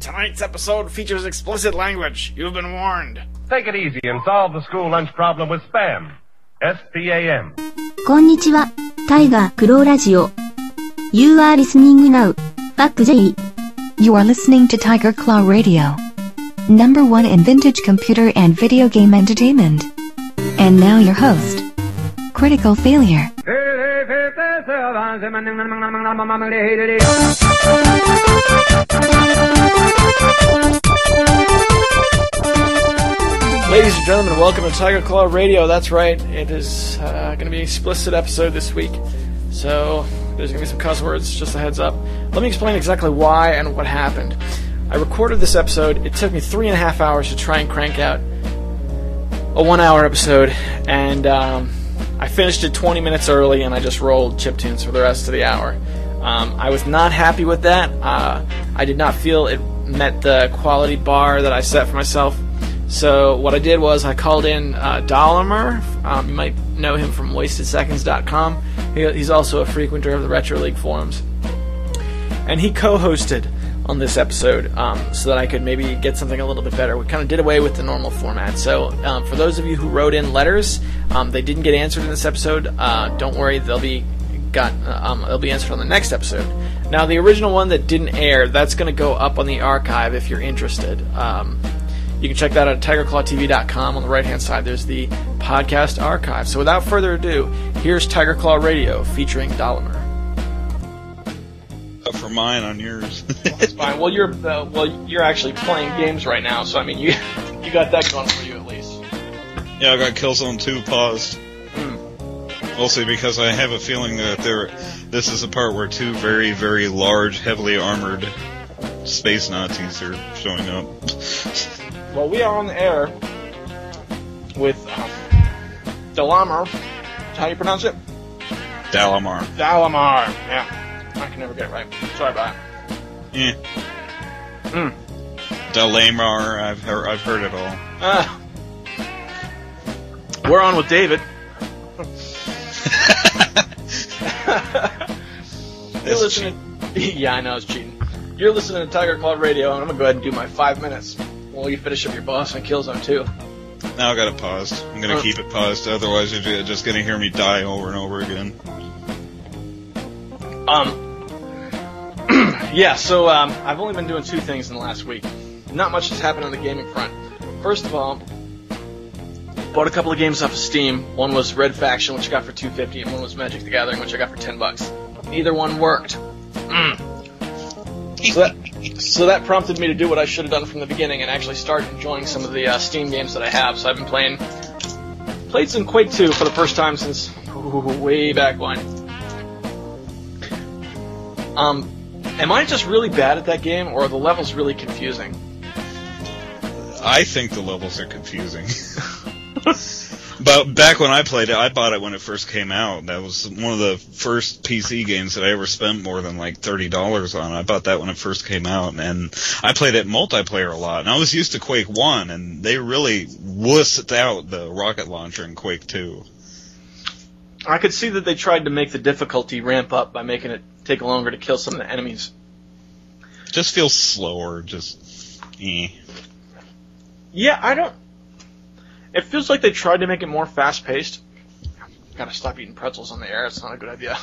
Tonight's episode features explicit language. You've been warned. Take it easy and solve the school lunch problem with SPAM. S-P-A-M. こんにちは、タイガークローラジオ。You are listening now. Fuck J. You are listening to Tiger Claw Radio. Number 1 in vintage computer and video game entertainment. And now your host, Critical Failure. Ladies and gentlemen, welcome to Tiger Claw Radio. That's right, it is going to be an explicit episode this week, so there's going to be some cuss words, just a heads up. Let me explain exactly why and what happened. I recorded this episode. It took me 3.5 hours to try and crank out a 1-hour episode, and I finished it 20 minutes early, and I just rolled chiptunes for the rest of the hour. I was not happy with that. I did not feel it met the quality bar that I set for myself. So what I did was I called in Dahlimer. You might know him from WastedSeconds.com. He's also a frequenter of the Retro League forums. And he co-hosted on this episode so that I could maybe get something a little bit better. We kind of did away with the normal format. So for those of you who wrote in letters, they didn't get answered in this episode. Don't worry, they'll be answered on the next episode. Now, the original one that didn't air, that's going to go up on the archive if you're interested. You can check that out at TigerClawTV.com. On the right-hand side, there's the podcast archive. So without further ado, here's Tiger Claw Radio featuring Dahlimer. For mine on yours. Well, that's fine. Well, you're actually playing games right now, so I mean, you got that going for you at least. Yeah, I got Killzone 2 paused. Mostly because I have a feeling that this is a part where two very, very large, heavily armored space Nazis are showing up. Well, we are on the air with Dahlimer. How do you pronounce it? Dahlimer. Dahlimer. Yeah, I can never get it right. Sorry about it. Yeah. Dahlimer. I've heard it all. We're on with David. You're listening. Yeah, I know it's cheating. You're listening to Tiger Claw Radio, and I'm gonna go ahead and do my 5 minutes while you finish up your boss on Killzone 2. Now I got it paused. I'm gonna keep it paused, otherwise you're just gonna hear me die over and over again. Yeah. So I've only been doing 2 things in the last week. Not much has happened on the gaming front. First of all, bought a couple of games off of Steam. One was Red Faction, which I got for $2.50, and one was Magic the Gathering, which I got for $10. Neither one worked. So that prompted me to do what I should have done from the beginning and actually start enjoying some of the Steam games that I have. So I've been played some Quake 2 for the first time since way back when. Am I just really bad at that game, or are the levels really confusing? I think the levels are confusing. But back when I played it, I bought it when it first came out. That was one of the first PC games that I ever spent more than like $30 on. I bought that when it first came out, and I played it multiplayer a lot. And I was used to Quake 1, and they really wussed out the rocket launcher in Quake 2. I could see that they tried to make the difficulty ramp up by making it take longer to kill some of the enemies. Just feels slower, Yeah, It feels like they tried to make it more fast-paced. Gotta stop eating pretzels on the air. It's not a good idea.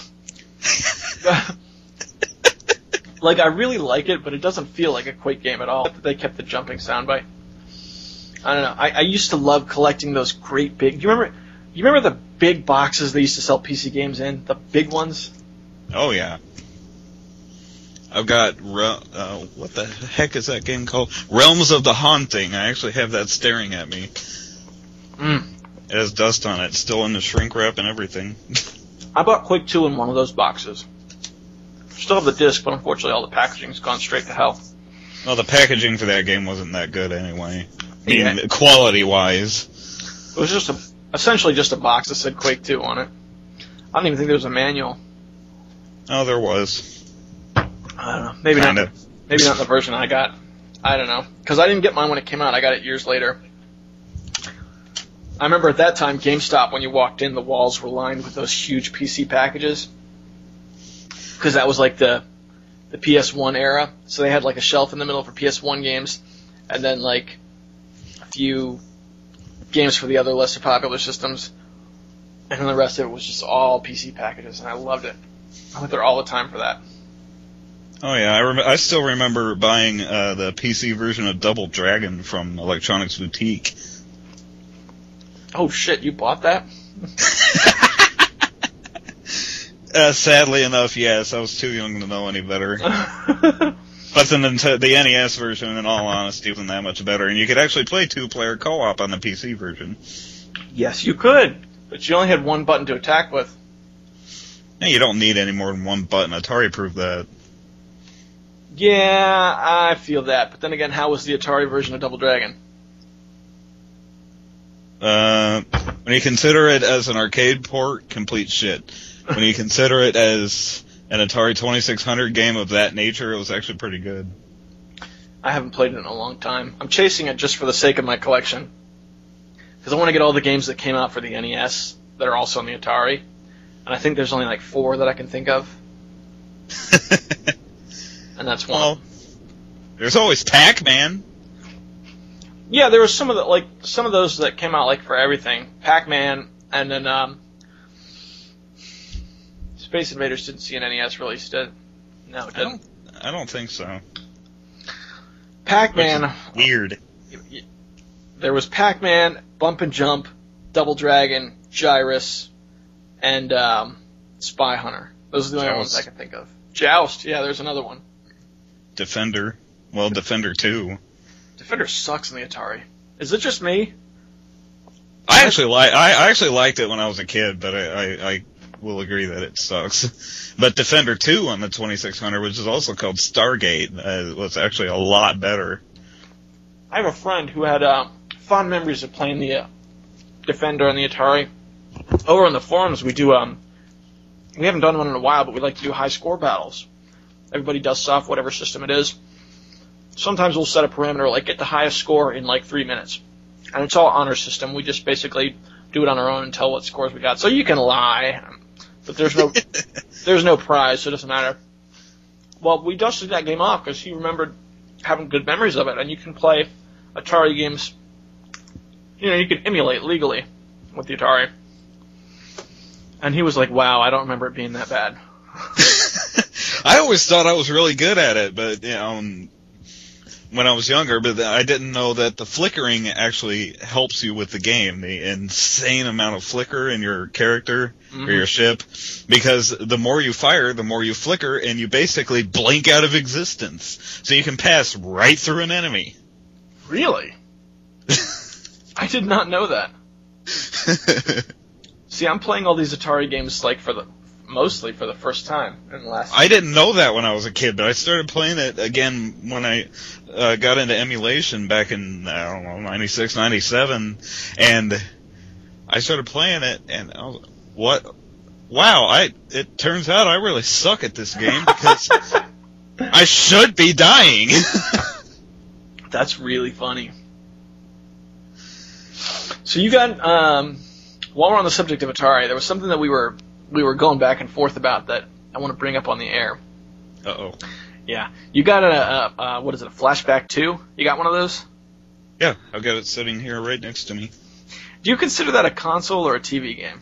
Like, I really like it, but it doesn't feel like a Quake game at all. They kept the jumping soundbite. I don't know. I used to love collecting those great big... You remember the big boxes they used to sell PC games in? The big ones? Oh, yeah. I've got, what the heck is that game called? Realms of the Haunting. I actually have that staring at me. It has dust on it, still in the shrink wrap and everything. I bought Quake 2 in one of those boxes. Still have the disc, but unfortunately all the packaging's gone straight to hell. Well, the packaging for that game wasn't that good anyway. I mean, quality-wise. It was essentially just a box that said Quake 2 on it. I don't even think there was a manual. Oh, there was. I don't know. Maybe not in the version I got. I don't know. Because I didn't get mine when it came out. I got it years later. I remember at that time, GameStop, when you walked in, the walls were lined with those huge PC packages. Because that was like the the PS1 era. So they had like a shelf in the middle for PS1 games, and then like a few games for the other lesser popular systems, and then the rest of it was just all PC packages, and I loved it. I went there all the time for that. Oh yeah, I still remember buying the PC version of Double Dragon from Electronics Boutique. Oh shit, you bought that? Sadly enough, yes. I was too young to know any better. But the NES version, in all honesty, wasn't that much better. And you could actually play 2-player co-op on the PC version. Yes, you could. But you only had one button to attack with. Hey, you don't need any more than one button. Atari proved that. Yeah, I feel that. But then again, how was the Atari version of Double Dragon? When you consider it as an arcade port, complete shit. When you consider it as an Atari 2600 game of that nature, it was actually pretty good. I haven't played it in a long time. I'm chasing it just for the sake of my collection. Because I want to get all the games that came out for the NES that are also on the Atari. And I think there's only like 4 that I can think of. And that's one. Well, there's always Pac-Man. Yeah, there was some of those that came out like for everything. Pac-Man, and then Space Invaders didn't see an NES release, did it? No, it didn't. I don't think so. Pac-Man. Weird. There was Pac-Man, Bump and Jump, Double Dragon, Gyrus, and Spy Hunter. Those are the only ones I can think of. Joust, yeah, there's another one. Defender. Well, Defender 2. Defender sucks in the Atari. Is it just me? I actually liked it when I was a kid, but I will agree that it sucks. But Defender 2 on the 2600, which is also called Stargate, was actually a lot better. I have a friend who had fond memories of playing the Defender on the Atari. Over on the forums, we do we haven't done one in a while, but we like to do high score battles. Everybody does off whatever system it is. Sometimes we'll set a parameter like get the highest score in like 3 minutes. And it's all honor system. We just basically do it on our own and tell what scores we got. So you can lie, but there's no prize, so it doesn't matter. Well, we dusted that game off because he remembered having good memories of it, and you can play Atari games. You know, you can emulate legally with the Atari. And he was like, "Wow, I don't remember it being that bad." I always thought I was really good at it, but you know, when I was younger, but I didn't know that the flickering actually helps you with the game. The insane amount of flicker in your character or your ship, because the more you fire, the more you flicker, and you basically blink out of existence. So you can pass right through an enemy. Really? I did not know that. See, I'm playing all these Atari games like mostly for the first time in the last. I didn't know that when I was a kid, but I started playing it again when I got into emulation back in, I don't know, 96, 97, and I started playing it, and I was like, what? Wow, it turns out I really suck at this game because I should be dying. That's really funny. So you got, while we're on the subject of Atari, there was something that we were going back and forth about that I want to bring up on the air. Uh-oh. Yeah. You got a Flashback 2? You got one of those? Yeah, I've got it sitting here right next to me. Do you consider that a console or a TV game?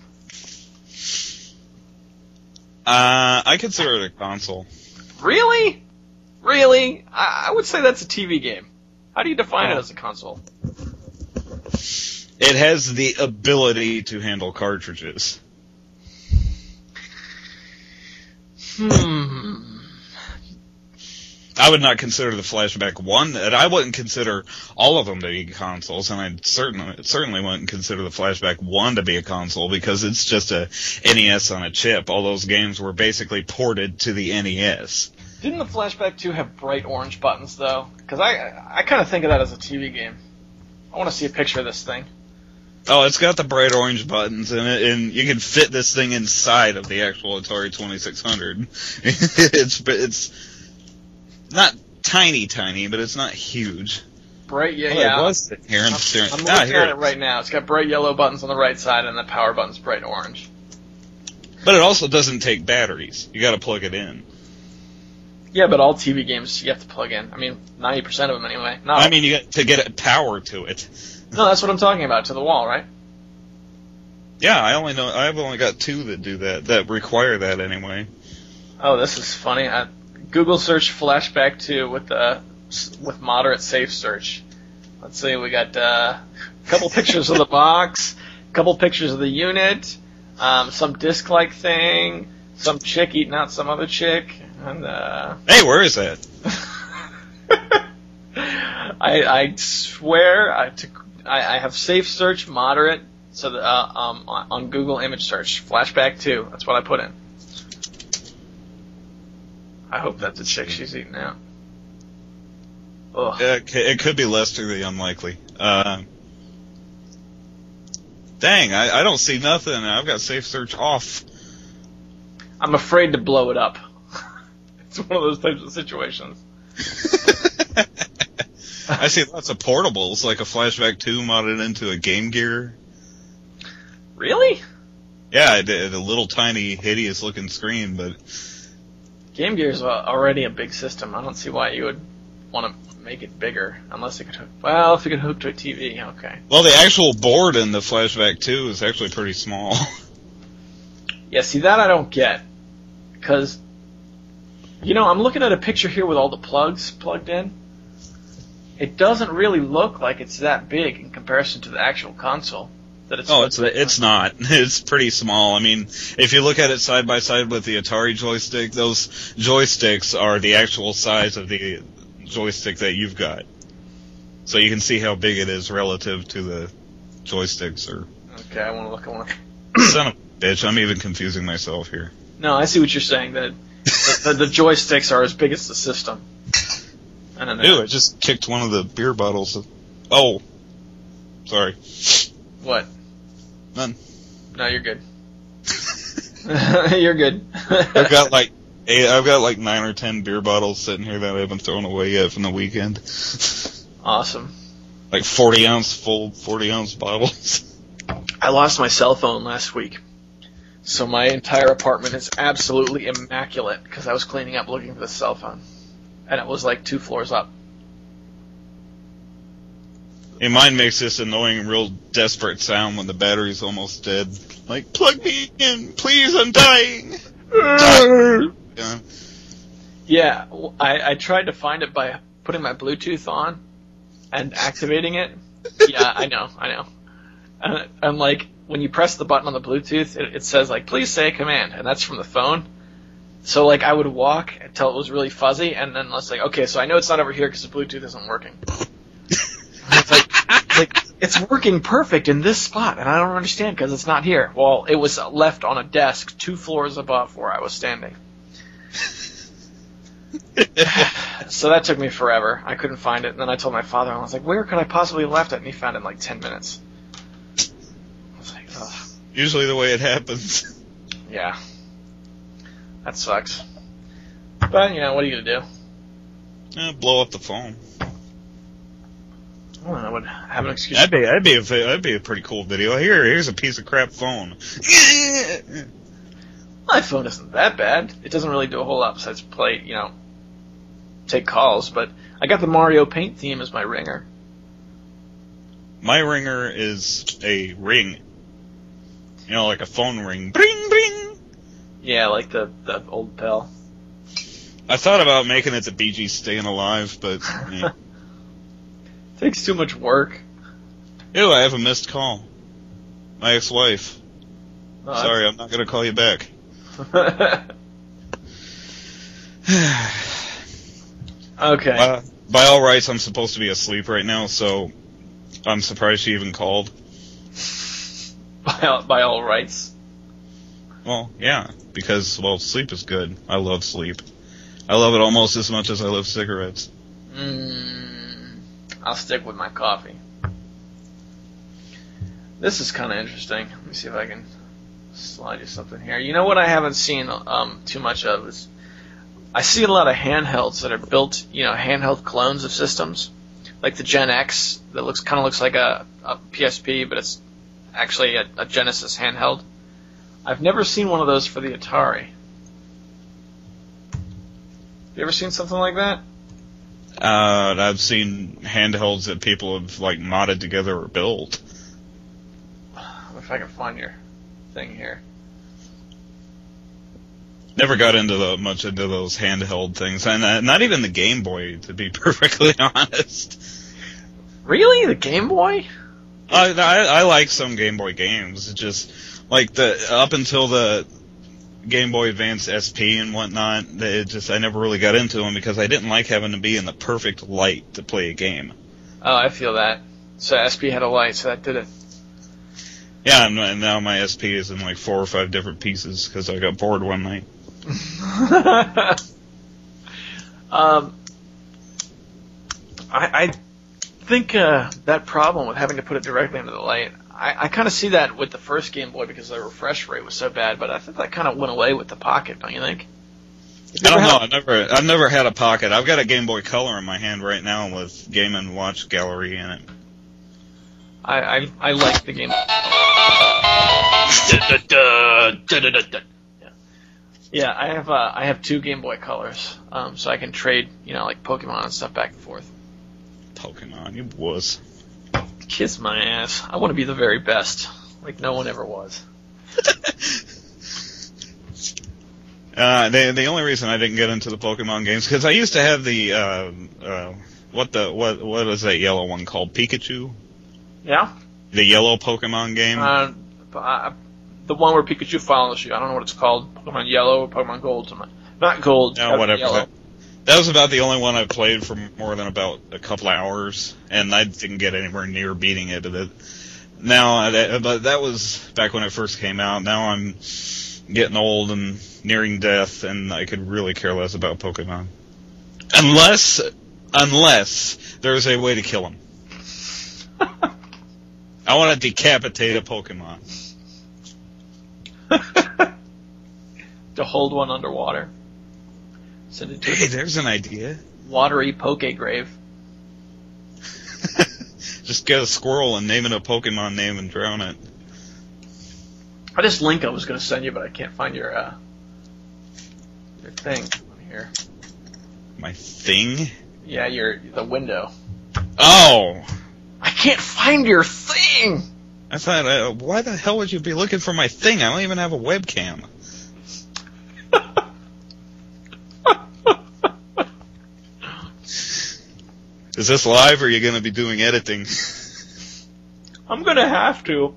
I consider it a console. Really? Really? I would say that's a TV game. How do you define it as a console? It has the ability to handle cartridges. I would not consider the Flashback 1, and I wouldn't consider all of them to be consoles, and I certainly wouldn't consider the Flashback 1 to be a console, because it's just a NES on a chip. All those games were basically ported to the NES. Didn't the Flashback 2 have bright orange buttons, though? Because I kind of think of that as a TV game. I want to see a picture of this thing. Oh, it's got the bright orange buttons in it, and you can fit this thing inside of the actual Atari 2600. It's not tiny, but it's not huge. Bright, yeah. It was here. I'm looking at it right now. It's got bright yellow buttons on the right side, and the power button's bright orange. But it also doesn't take batteries. You got to plug it in. Yeah, but all TV games you have to plug in. I mean, 90% of them anyway. No. I mean, you got to get power to it. No, that's what I'm talking about, to the wall, right? Yeah, I've only got 2 that do that require that anyway. Oh, this is funny. Google search Flashback 2 with moderate safe search. Let's see, we got a couple pictures of the box, a couple pictures of the unit, some disc-like thing, some chick eating out some other chick, and Hey, where is that? I swear I have safe search moderate, so that, on Google image search Flashback 2. That's what I put in. I hope that's a chick she's eating out. Ugh. It could be Lester the Unlikely. Dang, I don't see nothing. I've got safe search off. I'm afraid to blow it up. It's one of those types of situations. I see lots of portables, like a Flashback 2 modded into a Game Gear. Really? Yeah, I did. A little tiny, hideous-looking screen, but... Game Gear is already a big system. I don't see why you would want to make it bigger, unless it could hook... Well, if you could hook to a TV, okay. Well, the actual board in the Flashback 2 is actually pretty small. Yeah, see, that I don't get. Because, I'm looking at a picture here with all the plugs plugged in. It doesn't really look like it's that big in comparison to the actual console. It's not. It's pretty small. I mean, if you look at it side by side with the Atari joystick, those joysticks are the actual size of the joystick that you've got. So you can see how big it is relative to the joysticks. Okay, I want to look. Son of a bitch, I'm even confusing myself here. No, I see what you're saying. That the joysticks are as big as the system. I don't know. Ew, I just kicked one of the beer bottles. Oh. Sorry. What? None. No, you're good. You're good. I've got like 9 or 10 beer bottles sitting here that I haven't thrown away yet from the weekend. Awesome. Like 40-ounce bottles. I lost my cell phone last week. So my entire apartment is absolutely immaculate because I was cleaning up looking for the cell phone. And it was like 2 floors up. Hey, mine makes this annoying, real desperate sound when the battery's almost dead. Like, plug me in, please, I'm dying. Yeah, I tried to find it by putting my Bluetooth on and activating it. Yeah, I know. And like, when you press the button on the Bluetooth, it says like, please say a command, and that's from the phone. So like, I would walk until it was really fuzzy, and then I was like, okay, so I know it's not over here because the Bluetooth isn't working. It's like, it's working perfect in this spot, and I don't understand because it's not here. Well, it was left on a desk 2 floors above where I was standing. So that took me forever. I couldn't find it, and then I told my father, and I was like, where could I possibly have left it? And he found it in like 10 minutes. I was like, ugh. Usually the way it happens. Yeah. That sucks. But, what are you going to do? Blow up the phone. Well, I would have an excuse. That'd be a pretty cool video. Here's a piece of crap phone. My phone isn't that bad. It doesn't really do a whole lot besides play, take calls, but I got the Mario Paint theme as my ringer. My ringer is a ring. Like a phone ring. Bring, bring! Yeah, like the old Pell. I thought about making it the Bee Gees Staying Alive, but... Yeah. Takes too much work. Ew, I have a missed call. My ex-wife. Oh, Sorry, I'm not going to call you back. Okay. By all rights, I'm supposed to be asleep right now, so I'm surprised she even called. By all rights? Well, yeah, because, sleep is good. I love sleep. I love it almost as much as I love cigarettes. I'll stick with my coffee. This is kind of interesting. Let me see if I can slide you something here. You know what I haven't seen too much of is I see a lot of handhelds that are built, handheld clones of systems, like the Gen X that kind of looks like a PSP, but it's actually a Genesis handheld. I've never seen one of those for the Atari. You ever seen something like that? I've seen handhelds that people have like modded together or built. If I can find your thing here. Never got much into those handheld things, and not even the Game Boy, to be perfectly honest. Really, the Game Boy? I like some Game Boy games. It's just like up until the Game Boy Advance SP and whatnot, I never really got into them because I didn't like having to be in the perfect light to play a game. Oh, I feel that. So SP had a light, so that did it. Yeah, and now my SP is in like 4 or 5 different pieces because I got bored one night. I think that problem with having to put it directly into the light, I kind of see that with the first Game Boy because the refresh rate was so bad, but I think that kind of went away with the Pocket, don't you think? I don't know. I've never had a Pocket. I've got a Game Boy Color in my hand right now with Game & Watch Gallery in it. I like the Game. Yeah, I have 2 Game Boy Colors, so I can trade, like Pokemon and stuff back and forth. Pokemon, you wuss. Kiss my ass. I want to be the very best, like no one ever was. The only reason I didn't get into the Pokemon games because I used to have the what is that yellow one called? Pikachu? Yeah. The yellow Pokemon game. The one where Pikachu follows you. I don't know what it's called. Pokemon Yellow or Pokemon Gold. Not Gold. No, whatever. Yellow. That was about the only one I played for more than about a couple hours, and I didn't get anywhere near beating it. But that was back when it first came out. Now I'm getting old and nearing death, and I could really care less about Pokemon. Unless there's a way to kill them. I want to decapitate a Pokemon. To hold one underwater. Send it to there's an idea. Watery Pokegrave. Just get a squirrel and name it a Pokemon name and drown it. This link I was going to send you, but I can't find your thing on here. My thing? Yeah, the window. Oh! I can't find your thing! I thought, why the hell would you be looking for my thing? I don't even have a webcam. Is this live, or are you going to be doing editing? I'm going to have to.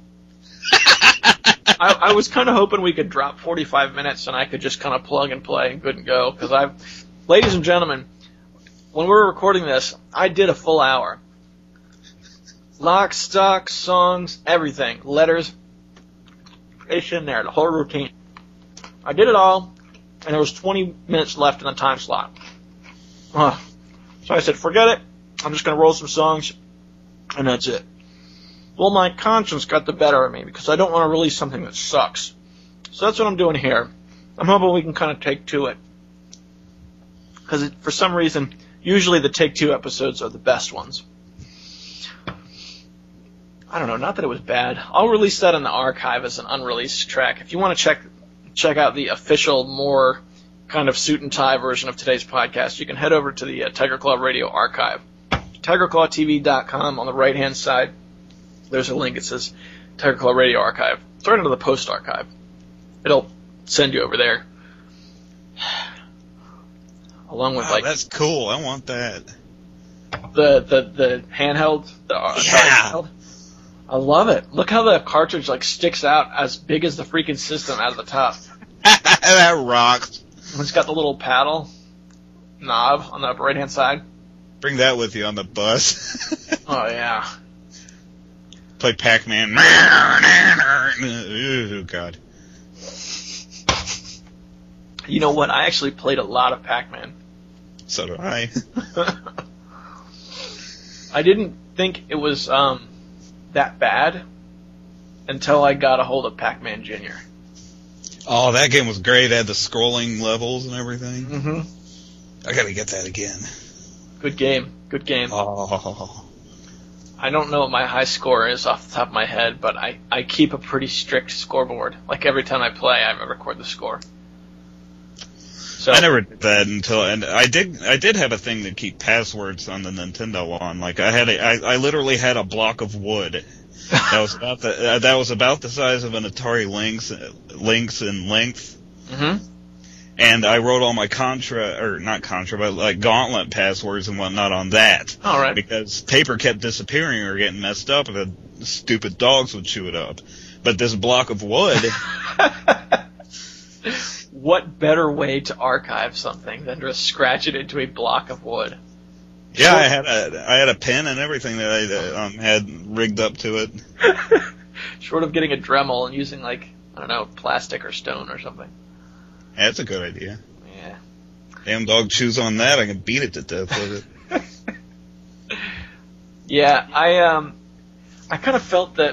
I was kind of hoping we could drop 45 minutes and I could just kind of plug and play and good and go. Because ladies and gentlemen, when we were recording this, I did a full hour. Lock, stock, songs, everything. Letters. It's in there, the whole routine. I did it all, and there was 20 minutes left in the time slot. So I said, forget it. I'm just going to roll some songs, and that's it. Well, my conscience got the better of me because I don't want to release something that sucks. So that's what I'm doing here. I'm hoping we can kind of take to it. Because for some reason, usually the Take Two episodes are the best ones. I don't know, not that it was bad. I'll release that in the archive as an unreleased track. If you want to check out the official, more kind of suit and tie version of today's podcast, you can head over to the Tiger Claw Radio archive. TigerClawTV.com on the right-hand side. There's a link. It says Tiger Claw Radio archive. It's right under the post archive. It'll send you over there. Along with that's cool. I want that. The handheld. Handheld. I love it. Look how the cartridge sticks out as big as the freaking system out of the top. That rocks. It's got the little paddle knob on the upper right-hand side. Bring that with you on the bus. Oh, yeah. Play Pac-Man. Oh, God. You know what? I actually played a lot of Pac-Man. So do I. I didn't think it was that bad until I got a hold of Pac-Man Jr. Oh, that game was great. It had the scrolling levels and everything. Mm-hmm. I gotta get that again. Good game. Good game. Oh. I don't know what my high score is off the top of my head, but I keep a pretty strict scoreboard. Like every time I play, I record the score. So I never did that and I did have a thing to keep passwords on the Nintendo on. Like I literally had a block of wood that was about the size of an Atari Lynx in length. Mm-hmm. And I wrote all my not Contra, but like Gauntlet passwords and whatnot on that. All right. Because paper kept disappearing or getting messed up, and the stupid dogs would chew it up. But this block of wood. What better way to archive something than to scratch it into a block of wood? Yeah, I had a pen and everything that I had rigged up to it. Short of getting a Dremel and using, like, I don't know, plastic or stone or something. Yeah, that's a good idea. Yeah. Damn dog chews on that, I can beat it to death with it. Yeah, I kind of felt that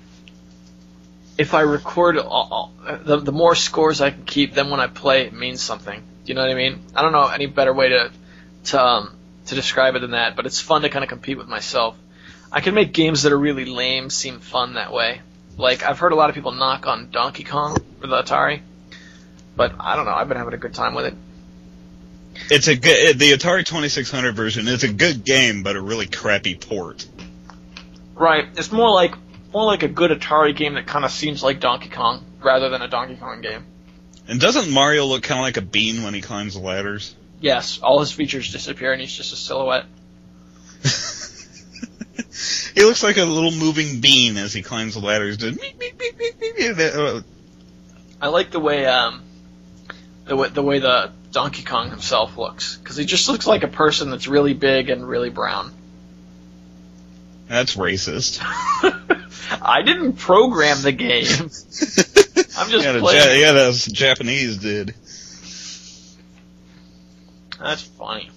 if I record the more scores I can keep, then when I play, it means something. Do you know what I mean? I don't know any better way to describe it than that, but it's fun to kind of compete with myself. I can make games that are really lame seem fun that way. Like, I've heard a lot of people knock on Donkey Kong for the Atari, but I don't know, I've been having a good time with it. It's the Atari 2600 version is a good game, but a really crappy port. Right, it's more like a good Atari game that kind of seems like Donkey Kong, rather than a Donkey Kong game. And doesn't Mario look kind of like a bean when he climbs the ladders? Yes, all his features disappear and he's just a silhouette. He looks like a little moving bean as he climbs the ladders. I like the way the Donkey Kong himself looks, because he just looks like a person that's really big and really brown. That's racist. I didn't program the game. I'm just playing. Yeah, those Japanese did. That's funny.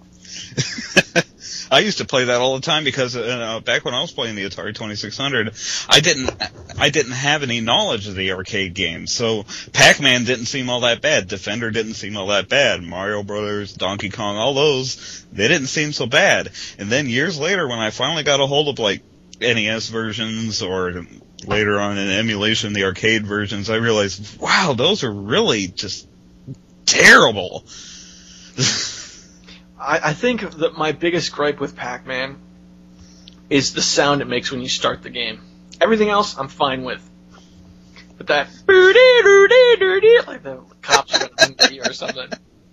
I used to play that all the time because back when I was playing the Atari 2600, I didn't have any knowledge of the arcade games. So Pac-Man didn't seem all that bad. Defender didn't seem all that bad. Mario Brothers, Donkey Kong, all those, they didn't seem so bad. And then years later, when I finally got a hold of like NES versions or later on in emulation, the arcade versions, I realized, wow, those are really just terrible. I think that my biggest gripe with Pac-Man is the sound it makes when you start the game. Everything else, I'm fine with. But that like the cops are going to you or something.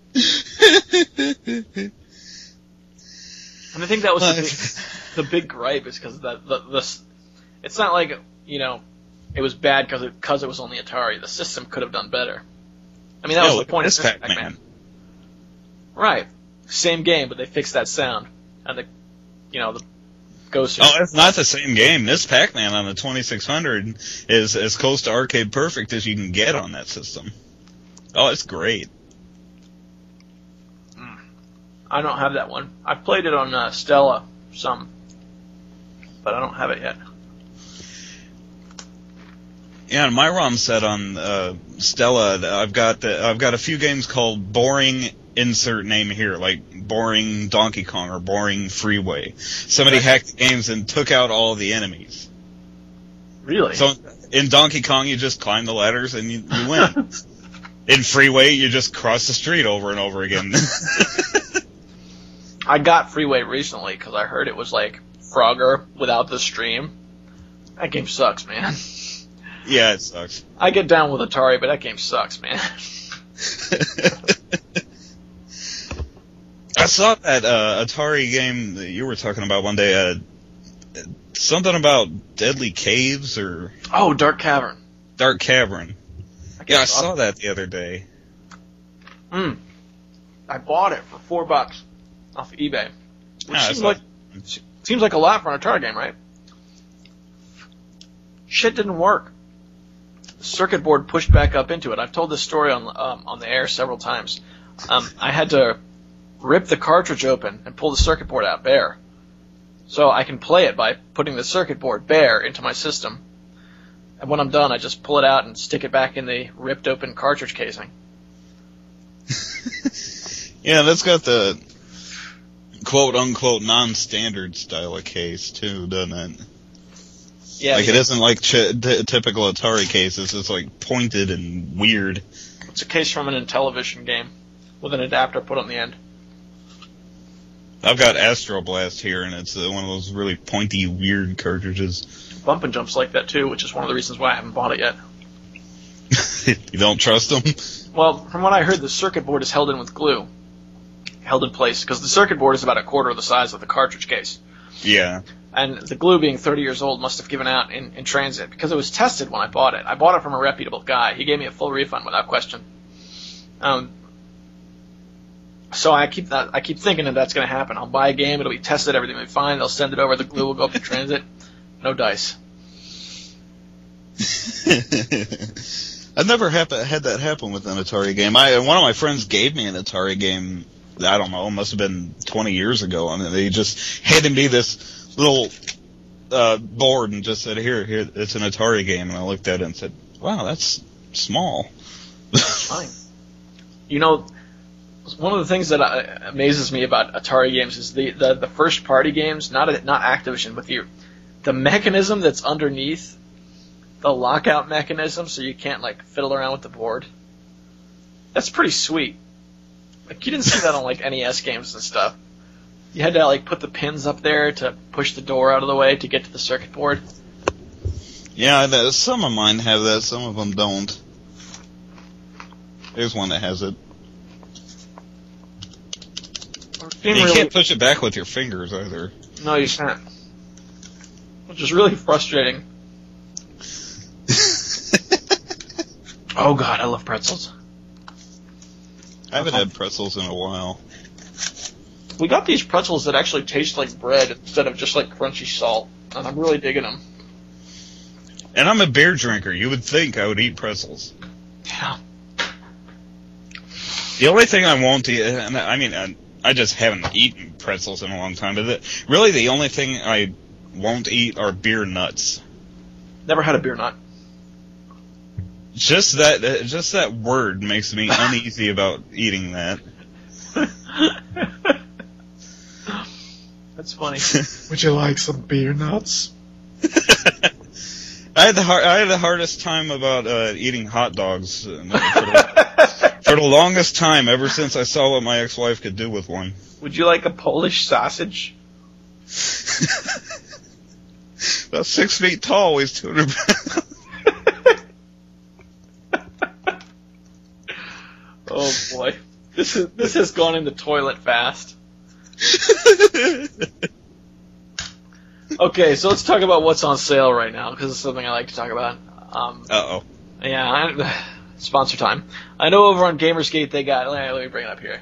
And I think that was the big gripe is because the it's not like, you know, it was bad because it was on the Atari. The system could have done better. I mean, that was the point of Pac-Man. Right. Same game, but they fixed that sound. And the ghost... Oh, it's not the same game. This Pac-Man on the 2600 is as close to arcade perfect as you can get on that system. Oh, it's great. I don't have that one. I've played it on Stella some, but I don't have it yet. Yeah, in my ROM set on Stella, I've got a few games called Boring Insert Name Here, like Boring Donkey Kong or Boring Freeway. Somebody hacked the games and took out all the enemies. Really? So in Donkey Kong, you just climb the ladders and you win. In Freeway, you just cross the street over and over again. I got Freeway recently because I heard it was like Frogger without the stream. That game sucks, man. Yeah, it sucks. I get down with Atari, but that game sucks, man. I saw that Atari game that you were talking about one day. Something about Deadly Caves or... Oh, Dark Cavern. Dark Cavern. Yeah, I saw that the other day. I bought it for $4 off eBay. Which seems like a lot for an Atari game, right? Shit didn't work. The circuit board pushed back up into it. I've told this story on the air several times. I had to rip the cartridge open and pull the circuit board out bare. So I can play it by putting the circuit board bare into my system. And when I'm done, I just pull it out and stick it back in the ripped open cartridge casing. Yeah, that's got the quote-unquote non-standard style of case, too, doesn't it? Yeah. Like, it isn't like typical Atari cases. It's, like, pointed and weird. It's a case from an Intellivision game. with an adapter put on the end. I've got Astro Blast here, and it's one of those really pointy, weird cartridges. Bump and Jump's like that too, which is one of the reasons why I haven't bought it yet. You don't trust them? Well, from what I heard, the circuit board is held in with glue. Held in place, because the circuit board is about a quarter of the size of the cartridge case. Yeah. And the glue being 30 years old must have given out in transit, because it was tested when I bought it. I bought it from a reputable guy. He gave me a full refund without question. So I keep thinking that that's going to happen. I'll buy a game, it'll be tested, everything will be fine, they'll send it over, the glue will go up in transit. No dice. I've never had that happen with an Atari game. One of my friends gave me an Atari game, I don't know, it must have been 20 years ago, and they just handed me this little board and just said, here, it's an Atari game, and I looked at it and said, wow, that's small. That's fine. You know, one of the things that amazes me about Atari games is the first party games, not Activision, but the mechanism that's underneath the lockout mechanism, so you can't like fiddle around with the board. That's pretty sweet. Like you didn't see that on like NES games and stuff. You had to like put the pins up there to push the door out of the way to get to the circuit board. Yeah, some of mine have that, some of them don't. There's one that has it. You can't push it back with your fingers either. No, you can't. Which is really frustrating. Oh god, I love pretzels. I haven't had pretzels in a while. We got these pretzels that actually taste like bread instead of just like crunchy salt, and I'm really digging them. And I'm a beer drinker. You would think I would eat pretzels. Yeah. The only thing I won't eat, and I mean, I just haven't eaten pretzels in a long time, but really the only thing I won't eat are beer nuts. Never had a beer nut. Just that word makes me uneasy about eating that. That's funny. Would you like some beer nuts? I had the hardest time about eating hot dogs for the longest time, ever since I saw what my ex-wife could do with one. Would you like a Polish sausage? About 6 feet tall, weighs 200 pounds. Oh boy, this has gone in the toilet fast. Okay, so let's talk about what's on sale right now, because it's something I like to talk about. Uh-oh. Yeah, sponsor time. I know over on Gamersgate they got... Let me bring it up here.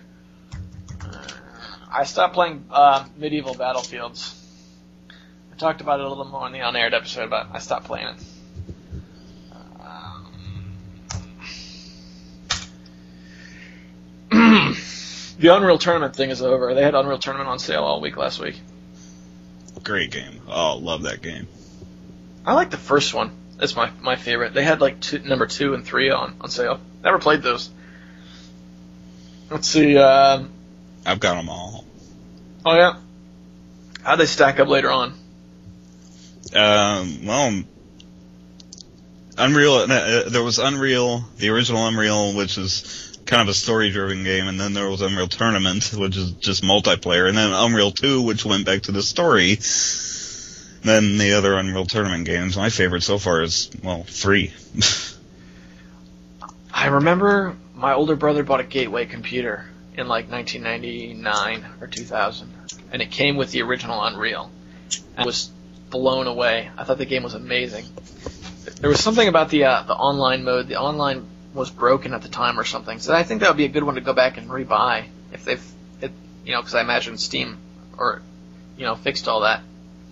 I stopped playing Medieval Battlefields. I talked about it a little more in the on-aired episode, but I stopped playing it. The Unreal Tournament thing is over. They had Unreal Tournament on sale all week last week. Great game. Oh, love that game. I like the first one. That's my favorite. They had like number 2 and 3 on sale. Never played those. Let's see. I've got them all. Oh yeah. How'd they stack up later on? Well, Unreal. There was Unreal, the original Unreal, which is kind of a story-driven game, and then there was Unreal Tournament, which is just multiplayer, and then Unreal 2, which went back to the story. Then the other Unreal Tournament games. My favorite so far is, well, 3. I remember my older brother bought a Gateway computer in like 1999 or 2000, and it came with the original Unreal. I was blown away. I thought the game was amazing. There was something about the online mode. The online was broken at the time or something, so I think that would be a good one to go back and rebuy if because I imagine Steam or fixed all that.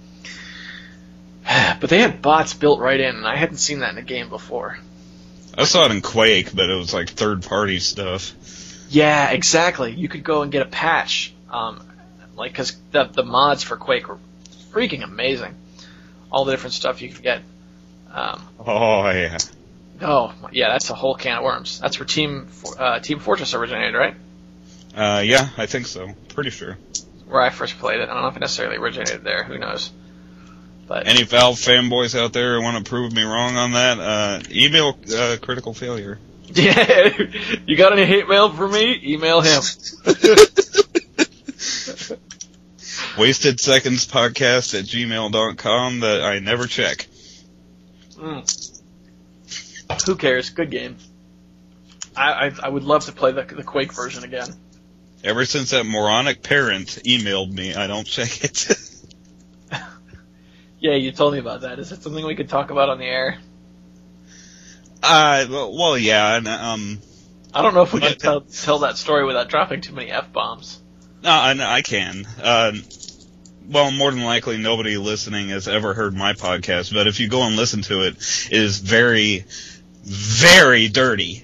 But they had bots built right in, and I hadn't seen that in a game before. I saw it in Quake, but it was like third-party stuff. Yeah, exactly. You could go and get a patch, because the mods for Quake were freaking amazing. All the different stuff you could get. Oh yeah. Oh yeah, that's a whole can of worms. That's where Team Fortress originated, right? Yeah, I think so. Pretty sure. Where I first played it. I don't know if it necessarily originated there. Who knows? But any Valve fanboys out there who want to prove me wrong on that, email Critical Failure. Yeah, you got any hate mail for me? Email him. WastedSecondsPodcast@gmail.com that I never check. Who cares? Good game. I would love to play the Quake version again. Ever since that moronic parent emailed me, I don't check it. Yeah, you told me about that. Is it something we could talk about on the air? Well, yeah, and I don't know if we can tell that story without dropping too many F-bombs. No, I can. Well, more than likely nobody listening has ever heard my podcast, but if you go and listen to it, it is very, very dirty.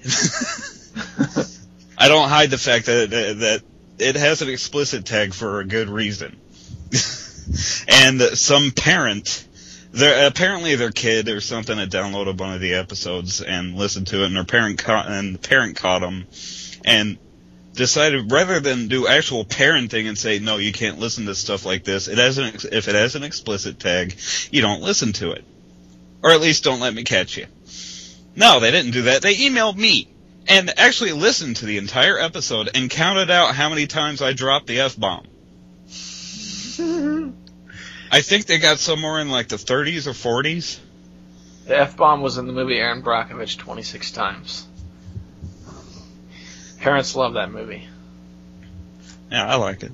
I don't hide the fact that it has an explicit tag for a good reason. And some parent, apparently their kid or something had downloaded one of the episodes and listened to it, and the parent caught them and decided rather than do actual parenting and say, no, you can't listen to stuff like this, if it has an explicit tag, you don't listen to it. Or at least don't let me catch you. No, they didn't do that. They emailed me and actually listened to the entire episode and counted out how many times I dropped the F-bomb. I think they got somewhere in like the 30s or 40s. The F-bomb was in the movie Aaron Brockovich 26 times. Parents love that movie. Yeah, I like it.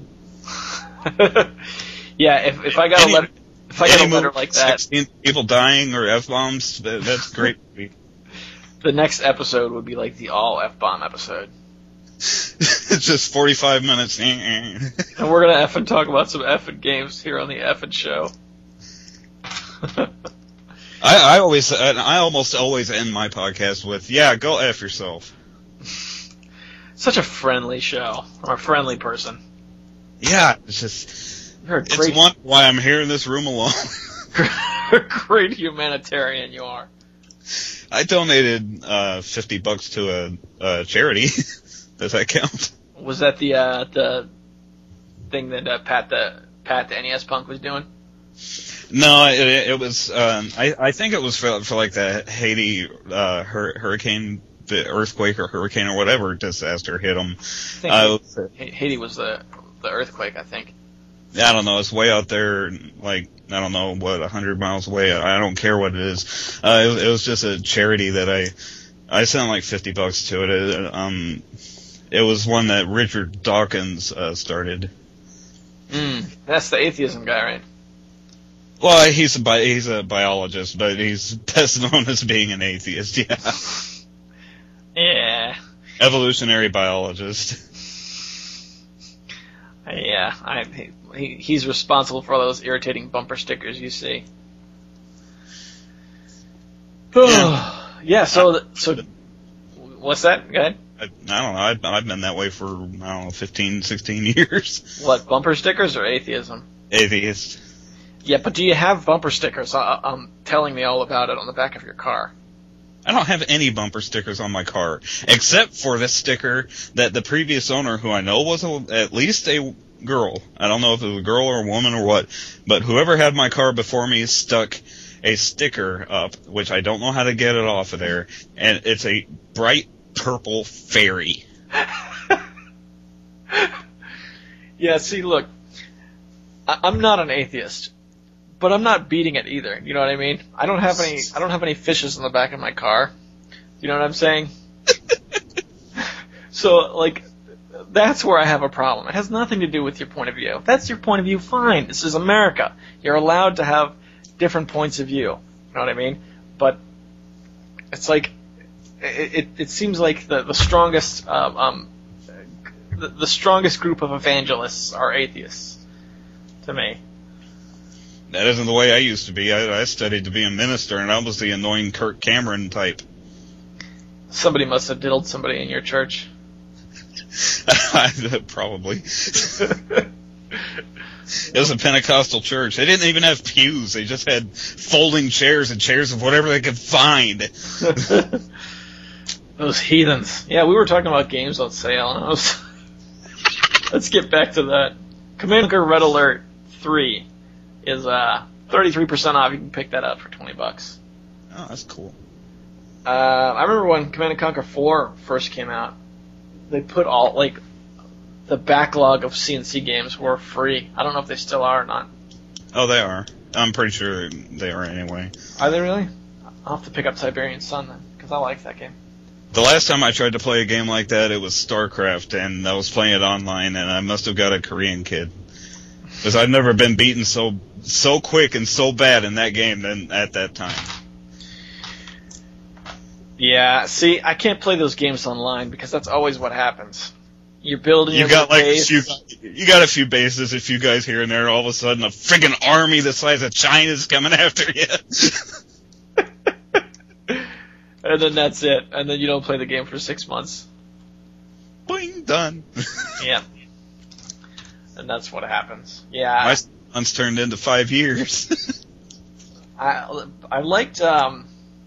Yeah, if I got a letter like that, 16 people dying or F-bombs, that's great. The next episode would be like the all F-bomb episode. It's just 45 minutes. And we're gonna effing talk about some effing games here on the effing show. I almost always end my podcast with, yeah, go F yourself. Such a friendly show. I'm a friendly person. Yeah, it's one why I'm here in this room alone. Great humanitarian you are. I donated $50 to a charity. Does that count? Was that the thing that Pat the NES Punk was doing? No, it was. I think it was for like the Haiti hurricane, the earthquake or hurricane or whatever disaster hit them. Haiti was the earthquake, I think. I don't know. It's way out there, like, I don't know, 100 miles away. I don't care what it is. It was just a charity that I sent like $50 to it. It was one that Richard Dawkins started. That's the atheism guy, right? Well, he's a biologist, but he's best known as being an atheist, yeah. Yeah. Evolutionary biologist. Yeah, he's responsible for all those irritating bumper stickers you see. Yeah, so what's that? Go ahead. I don't know. I've been that way for, 15, 16 years. What, bumper stickers or atheism? Atheist. Yeah, but do you have bumper stickers? Telling me all about it on the back of your car. I don't have any bumper stickers on my car, except for this sticker that the previous owner, who I know was at least a girl, I don't know if it was a girl or a woman or what, but whoever had my car before me stuck a sticker up, which I don't know how to get it off of there, and it's a bright purple fairy. Yeah, see, look, I'm not an atheist, but I'm not beating it either. You know what I mean? I don't have any fishes in the back of my car. You know what I'm saying? So, like, that's where I have a problem. It has nothing to do with your point of view. If that's your point of view, fine. This is America. You're allowed to have different points of view. You know what I mean? But it's like it seems like the strongest the strongest group of evangelists are atheists to me. That isn't the way I used to be. I studied to be a minister, and I was the annoying Kirk Cameron type. Somebody must have diddled somebody in your church. Probably. It was a Pentecostal church. They didn't even have pews. They just had folding chairs and chairs of whatever they could find. Those heathens. Yeah, we were talking about games on sale, and let's get back to that. Command & Conquer Red Alert 3 is 33% off. You can pick that up for $20. Oh, that's cool. I remember when Command & Conquer 4 first came out, they put all, like, the backlog of CNC games were free. I don't know if they still are or not. Oh, they are. I'm pretty sure they are anyway. Are they really? I'll have to pick up Tiberian Sun then, because I like that game. The last time I tried to play a game like that, it was StarCraft, and I was playing it online, and I must have got a Korean kid. Because I've never been beaten so quick and so bad in that game than at that time. Yeah, see, I can't play those games online, because that's always what happens. You're building your base. You got a few bases, a few guys here and there, all of a sudden a friggin' army the size of China's coming after you. And then that's it. And then you don't play the game for 6 months. Boing, done. Yeah. And that's what happens. Yeah. My months turned into 5 years. I liked the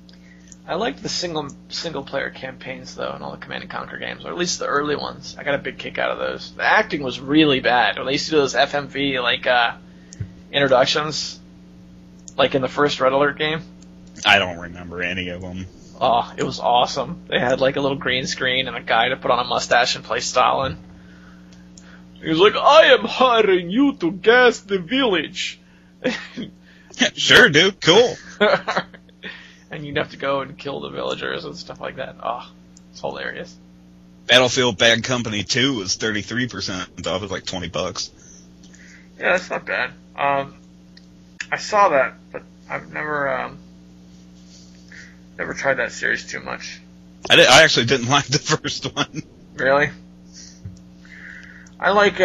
single player campaigns though in all the Command & Conquer games, or at least the early ones. I got a big kick out of those. The acting was really bad. When they used to do those FMV introductions, like in the first Red Alert game. I don't remember any of them. Oh, it was awesome. They had like a little green screen and a guy to put on a mustache and play Stalin. He was like, "I am hiring you to gas the village." Sure, dude. Cool. And you'd have to go and kill the villagers and stuff like that. Oh, it's hilarious. Battlefield Bad Company 2 was 33% off. It was like $20. Yeah, that's not bad. I saw that, but I've never tried that series too much. I actually didn't like the first one. Really? I like,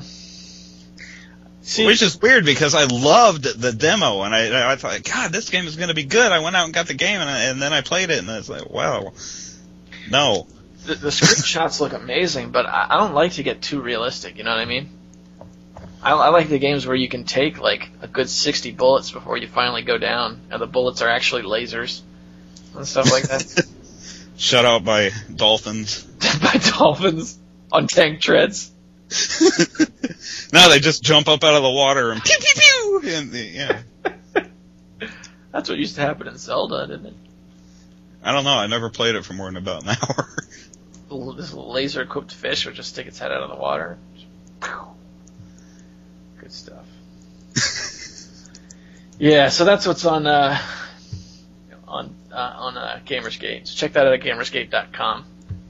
which is weird because I loved the demo, and I thought, God, this game is going to be good. I went out and got the game, and then I played it, and it's like, wow. No. The screenshots look amazing, but I don't like to get too realistic, you know what I mean? I like the games where you can take, like, a good 60 bullets before you finally go down, and the bullets are actually lasers and stuff like that. Shut out by dolphins. By dolphins on tank treads. No, they just jump up out of the water and pew pew pew. And yeah. That's what used to happen in Zelda, didn't it? I don't know. I never played it for more than about an hour. This laser-equipped fish would just stick its head out of the water. Good stuff. Yeah, so that's what's on Gamersgate. So check that out at Gamersgate.com.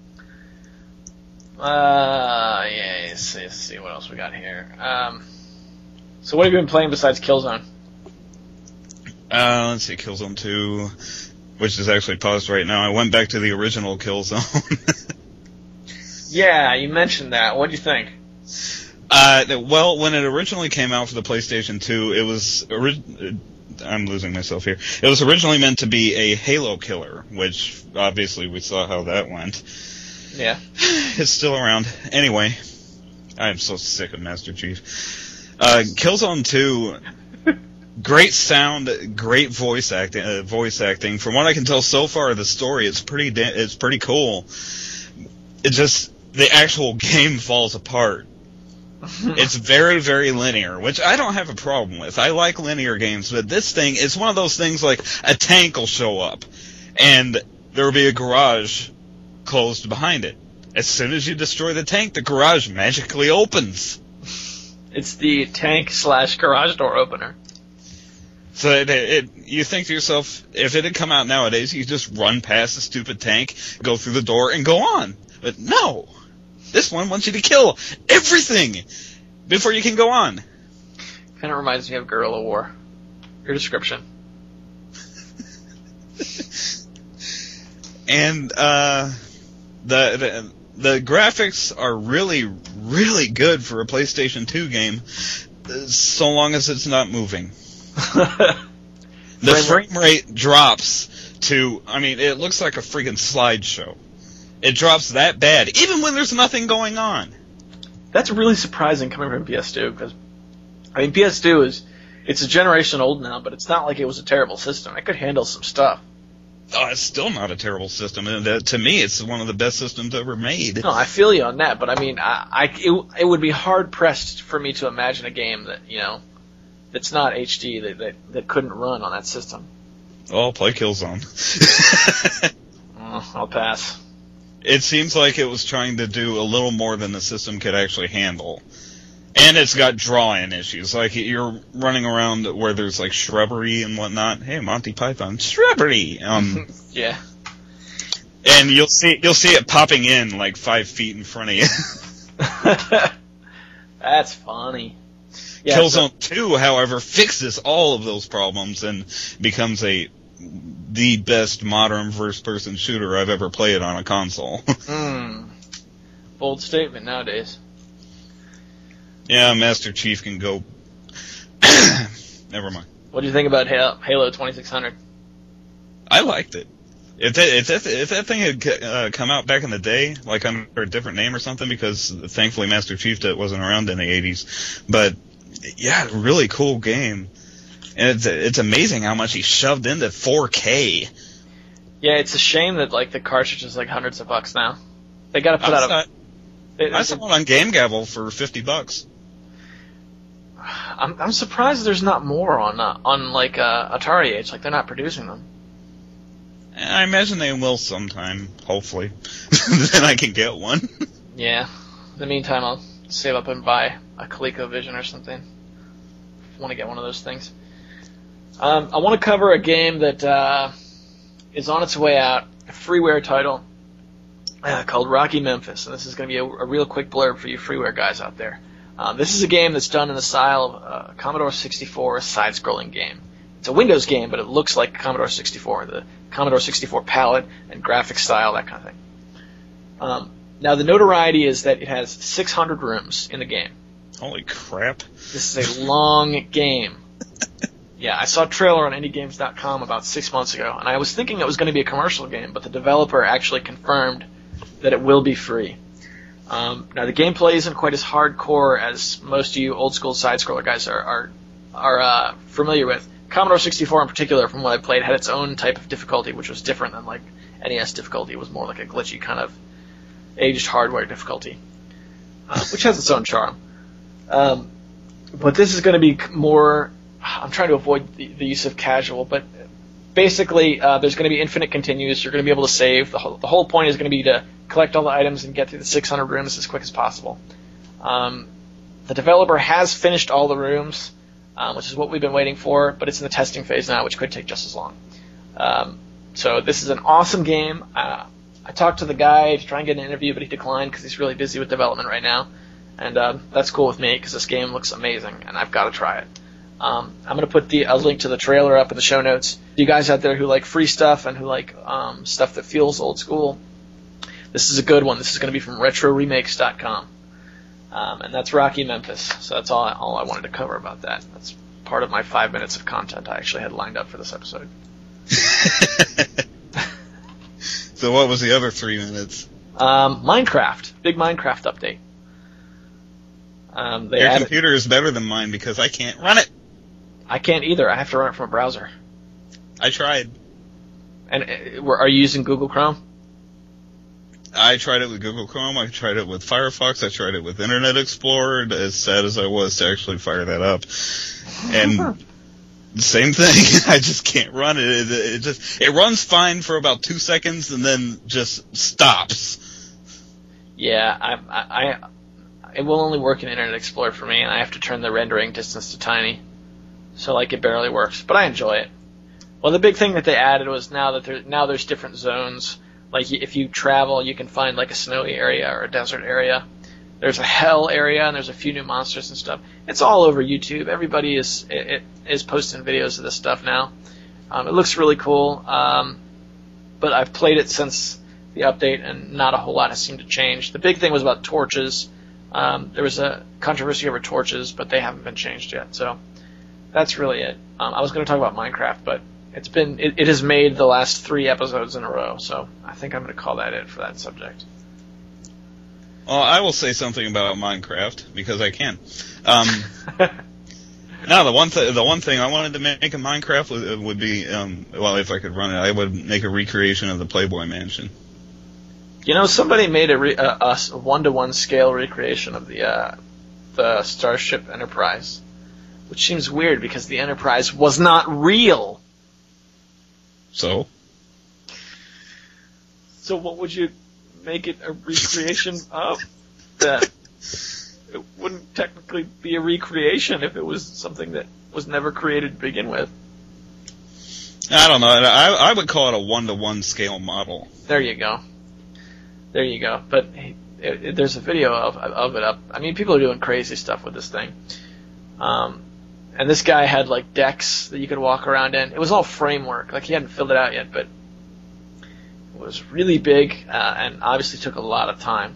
Yeah, let's see what else we got here. So what have you been playing besides Killzone? Let's see, Killzone 2, which is actually paused right now. I went back to the original Killzone. Yeah, you mentioned that. What'd you think? Well, when it originally came out for the PlayStation 2, it was I'm losing myself here. It was originally meant to be a Halo killer, which obviously we saw how that went. Yeah. It's still around. Anyway, I'm so sick of Master Chief. Killzone 2, great sound, great voice acting. From what I can tell so far, the story it's pretty cool. It just the actual game falls apart. It's very, very linear, which I don't have a problem with. I like linear games, but this thing is one of those things like a tank will show up, and there will be a garage closed behind it. As soon as you destroy the tank, the garage magically opens. It's the tank/garage door opener. So you think to yourself, if it had come out nowadays, you could just run past the stupid tank, go through the door, and go on. But no! This one wants you to kill everything before you can go on. Kind of reminds me of Guerrilla War. Your description. And the graphics are really, really good for a PlayStation 2 game, so long as it's not moving. The frame rate drops to, it looks like a freaking slideshow. It drops that bad, even when there's nothing going on. That's really surprising coming from PS2, because, PS2 it's a generation old now, but it's not like it was a terrible system. It could handle some stuff. Oh, it's still not a terrible system. And to me, it's one of the best systems ever made. No, I feel you on that, but it would be hard pressed for me to imagine a game that, that's not HD that couldn't run on that system. Oh, play Killzone. I'll pass. It seems like it was trying to do a little more than the system could actually handle. And it's got drawing issues. Like, you're running around where there's, like, shrubbery and whatnot. Hey, Monty Python, shrubbery! Yeah. And you'll see it popping in, like, 5 feet in front of you. That's funny. Yeah, Killzone 2, however, fixes all of those problems and becomes the best modern first-person shooter I've ever played on a console. Bold statement nowadays. Yeah, Master Chief can go... Never mind. What do you think about Halo 2600? I liked it. If that thing had come out back in the day, like under a different name or something, because thankfully Master Chief wasn't around in the 80s, but yeah, really cool game. And it's amazing how much he shoved into 4K. Yeah, it's a shame that like the cartridge is like hundreds of bucks now. They got to put out I saw one on Game Gavel for $50. I'm surprised there's not more on like Atari Age. Like they're not producing them. I imagine they will sometime, hopefully. Then I can get one. Yeah. In the meantime, I'll save up and buy a ColecoVision or something. I want to get one of those things. I want to cover a game that is on its way out, a freeware title called Rocky Memphis. And this is going to be a real quick blurb for you freeware guys out there. This is a game that's done in the style of a Commodore 64 side-scrolling game. It's a Windows game, but it looks like Commodore 64, the Commodore 64 palette and graphic style, that kind of thing. Now, the notoriety is that it has 600 rooms in the game. Holy crap. This is a long game. Yeah, I saw a trailer on IndieGames.com about 6 months ago, and I was thinking it was going to be a commercial game, but the developer actually confirmed that it will be free. Now, the gameplay isn't quite as hardcore as most of you old-school side-scroller guys are familiar with. Commodore 64 in particular, from what I played, had its own type of difficulty, which was different than like NES difficulty. It was more like a glitchy kind of aged hardware difficulty, which has its own charm. But this is going to be more... I'm trying to avoid the use of casual, but basically there's going to be infinite continues. You're going to be able to save. The whole point is going to be to collect all the items and get through the 600 rooms as quick as possible. The developer has finished all the rooms, which is what we've been waiting for, but it's in the testing phase now, which could take just as long. So this is an awesome game. I talked to the guy to try and get an interview, but he declined because he's really busy with development right now. And that's cool with me because this game looks amazing, and I've got to try it. I'm going to put a link to the trailer up in the show notes. You guys out there who like free stuff and who like stuff that feels old school, this is a good one. This is going to be from RetroRemakes.com. And that's Rocky Memphis. So that's all I wanted to cover about that. That's part of my 5 minutes of content I actually had lined up for this episode. So what was the other 3 minutes? Minecraft. Big Minecraft update. Your computer is better than mine because I can't run it. I can't either. I have to run it from a browser. I tried. And are you using Google Chrome? I tried it with Google Chrome. I tried it with Firefox. I tried it with Internet Explorer. As sad as I was to actually fire that up, and same thing. I just can't run it. It runs fine for about 2 seconds and then just stops. Yeah, it will only work in Internet Explorer for me, and I have to turn the rendering distance to tiny, so like it barely works. But I enjoy it. Well, the big thing that they added was now there's different zones. Like, if you travel, you can find, like, a snowy area or a desert area. There's a hell area, and there's a few new monsters and stuff. It's all over YouTube. Everybody is posting videos of this stuff now. It looks really cool. But I've played it since the update, and not a whole lot has seemed to change. The big thing was about torches. There was a controversy over torches, but they haven't been changed yet. So that's really it. I was going to talk about Minecraft, but it has made the last 3 episodes in a row, so I think I'm going to call that it for that subject. Well, I will say something about Minecraft because I can. Now, the one thing I wanted to make in Minecraft would be, well, if I could run it, I would make a recreation of the Playboy Mansion. You know, somebody made a 1-to-1 scale recreation of the Starship Enterprise, which seems weird because the Enterprise was not real. So So what would you make it a recreation of? That it wouldn't technically be a recreation if it was something that was never created to begin with. I don't know. I would call it a 1-to-1 scale model. There you go. But there's a video of it up. I mean, people are doing crazy stuff with this thing. And this guy had like decks that you could walk around in. It was all framework. Like he hadn't filled it out yet, but it was really big and obviously took a lot of time.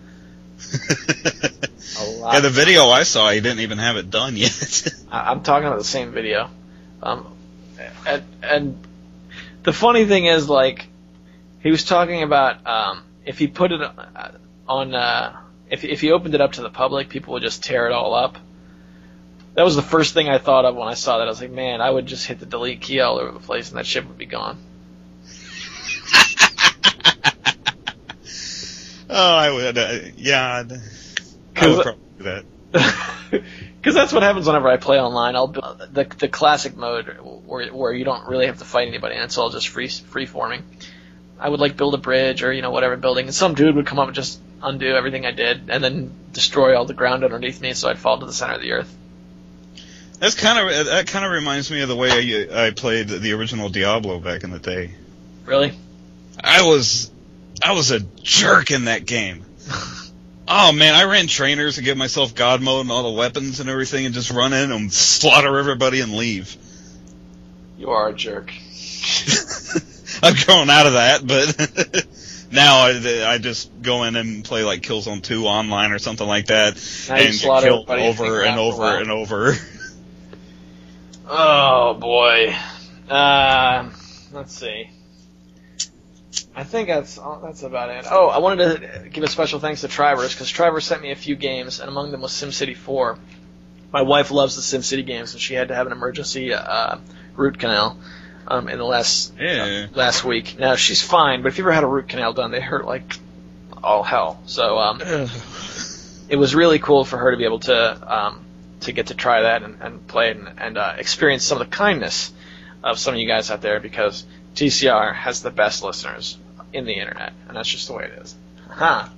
Yeah, the video I saw, he didn't even have it done yet. I'm talking about the same video. And the funny thing is, like, he was talking about if he put it on, if he opened it up to the public, people would just tear it all up. That was the first thing I thought of when I saw that. I was like, man, I would just hit the delete key all over the place and that shit would be gone. Oh, I would, yeah. I would probably do that. Because that's what happens whenever I play online. I'll build the classic mode where you don't really have to fight anybody and it's all just free forming. I would like build a bridge or whatever building, and some dude would come up and just undo everything I did and then destroy all the ground underneath me, so I'd fall to the center of the earth. That kind of reminds me of the way I played the original Diablo back in the day. Really? I was a jerk in that game. Oh man, I ran trainers to get myself God mode and all the weapons and everything, and just run in and slaughter everybody and leave. You are a jerk. I've grown out of that, but now I just go in and play like Killzone 2 online or something like that, now and get killed over and over and over. Oh boy. Let's see. I think that's about it. Oh, I wanted to give a special thanks to Trivers, because Trivers sent me a few games, and among them was SimCity 4. My wife loves the SimCity games, and she had to have an emergency root canal in the last week. Now, she's fine, but if you ever had a root canal done, they hurt like all hell. So it was really cool for her to be able to get to try that and play it and experience some of the kindness of some of you guys out there, because TCR has the best listeners in the internet, and that's just the way it is. Huh.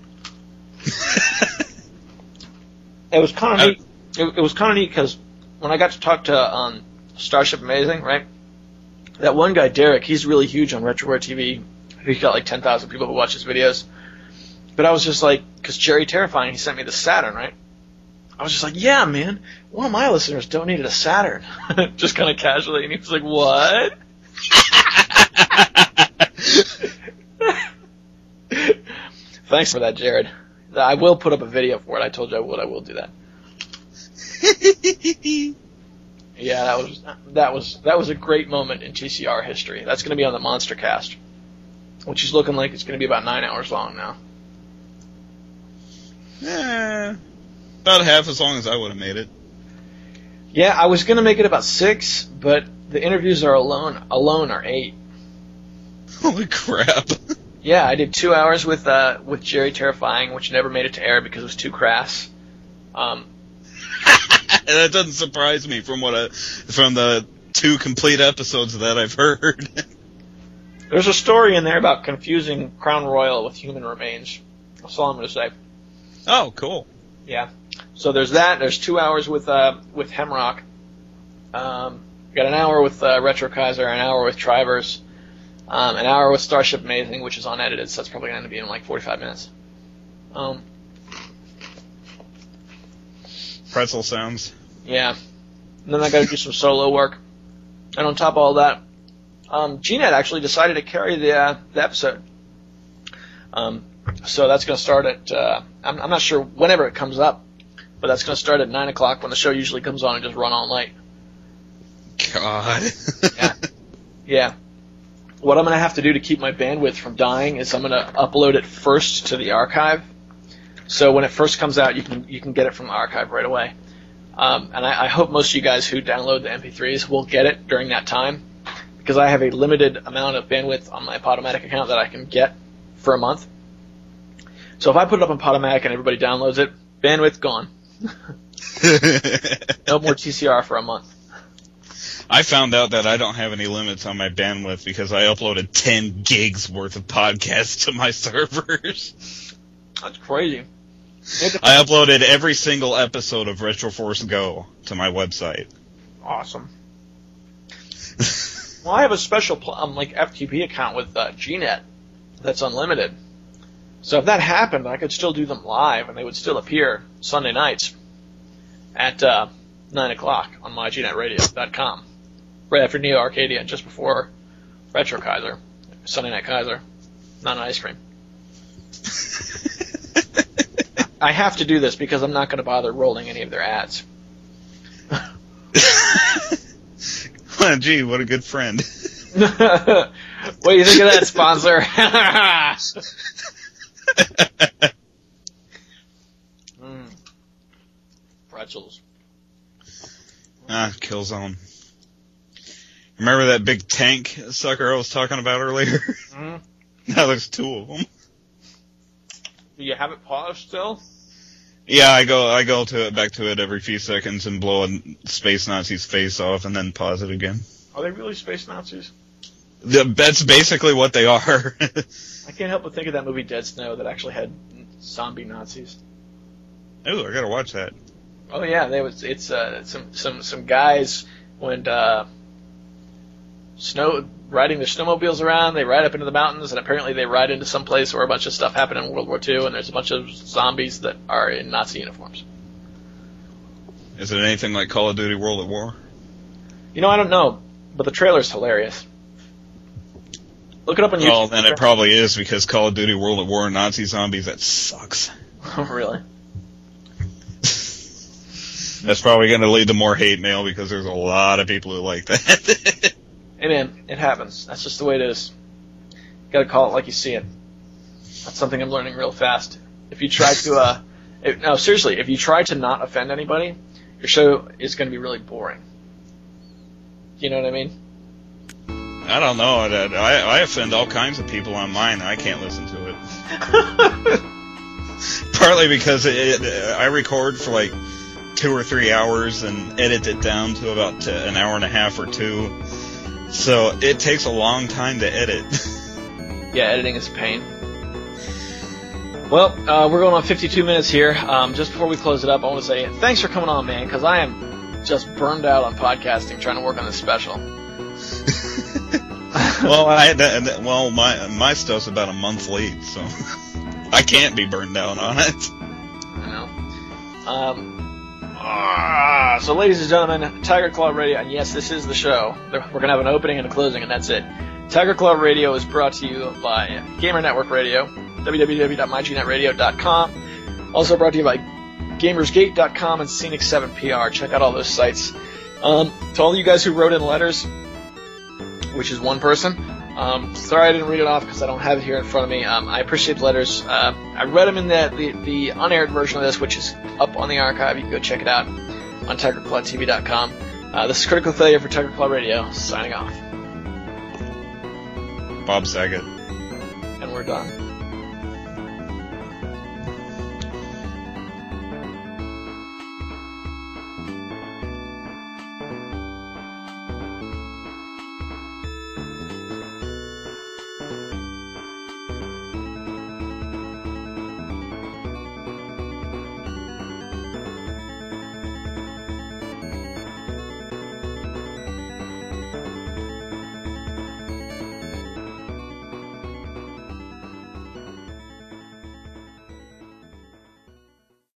It was kind of neat. It was kind of neat because when I got to talk to Starship Amazing, right? That one guy, Derek, he's really huge on RetroWare TV. He's got like 10,000 people who watch his videos. But I was just like, because Jerry Terrifying, he sent me the Saturn, right? I was just like, yeah, man, one of my listeners donated a Saturn. Just kind of casually, and he was like, what? Thanks for that, Jared. I will put up a video for it. I told you I would. I will do that. Yeah, that was a great moment in TCR history. That's going to be on the Monster Cast, which is looking like it's going to be about 9 hours long now. About half as long as I would have made it. Yeah, I was going to make it about 6, but the interviews alone are 8. Holy crap. Yeah, I did 2 hours with Jerry Terrifying, which never made it to air because it was too crass. That doesn't surprise me from the 2 complete episodes that I've heard. There's a story in there about confusing Crown Royal with human remains. That's all I'm going to say. Oh, cool. Yeah. So there's that. There's 2 hours with Hemrock. Got an hour with Retro Kaiser, an hour with Trivers, an hour with Starship Amazing, which is unedited, so that's probably going to be in like 45 minutes. Pretzel sounds. Yeah. And then I got to do some solo work. And on top of all that, GNet actually decided to carry the episode. So that's going to start at, I'm not sure whenever it comes up, but that's going to start at 9 o'clock when the show usually comes on and just run all night. God. Yeah. What I'm going to have to do to keep my bandwidth from dying is I'm going to upload it first to the archive. So when it first comes out, you can get it from the archive right away. And I hope most of you guys who download the MP3s will get it during that time, because I have a limited amount of bandwidth on my Podomatic account that I can get for a month. So if I put it up on Podomatic and everybody downloads it, bandwidth gone. No more TCR for a month. I found out that I don't have any limits on my bandwidth because I uploaded 10 gigs worth of podcasts to my servers. That's crazy. I uploaded every single episode of Retro Force Go to my website. Awesome. Well, I have a special FTP account with GNet that's unlimited. So if that happened, I could still do them live, and they would still appear Sunday nights at 9 o'clock on myGNetRadio.com. Right after Neo Arcadia, just before Retro Kaiser. Sunday Night Kaiser. Not an ice cream. I have to do this because I'm not going to bother rolling any of their ads. Gee, what a good friend. What do you think of that, sponsor? Pretzels. Killzone. Remember that big tank sucker I was talking about earlier? Mm-hmm. Now there's 2 of them. Do you have it paused still? Yeah, I go back to it every few seconds and blow a Space Nazi's face off and then pause it again. Are they really space Nazis? That's basically what they are. I can't help but think of that movie Dead Snow that actually had zombie Nazis. Ooh, I gotta watch that. Oh yeah, it's some guys went riding their snowmobiles around. They ride up into the mountains, and apparently they ride into some place where a bunch of stuff happened in World War II, and there's a bunch of zombies that are in Nazi uniforms. Is it anything like Call of Duty World at War? You know, I don't know, but the trailer's hilarious. Look it up on YouTube. Well, then it probably is, because Call of Duty World at War Nazi zombies, that sucks. Oh, really? That's probably going to lead to more hate mail, because there's a lot of people who like that. Hey man, it happens. That's just the way it is. You gotta call it like you see it. That's something I'm learning real fast. If you try to, no, seriously, if you try to not offend anybody, your show is going to be really boring. You know what I mean? I don't know. I offend all kinds of people on mine, and I can't listen to it. Partly because I record for like 2 or 3 hours and edit it down to about an hour and a half or 2. So it takes a long time to edit. Yeah, editing is a pain. Well, we're going on 52 minutes here. Just before we close it up, I want to say thanks for coming on, man, because I am just burned out on podcasting trying to work on this special. Well, my stuff's about a month late, so I can't be burned out on it. I know. So, ladies and gentlemen, Tiger Claw Radio, and yes, this is the show. We're going to have an opening and a closing, and that's it. Tiger Claw Radio is brought to you by Gamer Network Radio, www.myGNetRadio.com. Also brought to you by GamersGate.com and Scenic 7 PR. Check out all those sites. To all you guys who wrote in letters, which is one person, sorry I didn't read it off because I don't have it here in front of me. I appreciate the letters. I read them in the unaired version of this, which is up on the archive. You can go check it out on TigerClawTV.com. This is Critical Failure for Tiger Claw Radio, signing off. Bob Saget. And we're done.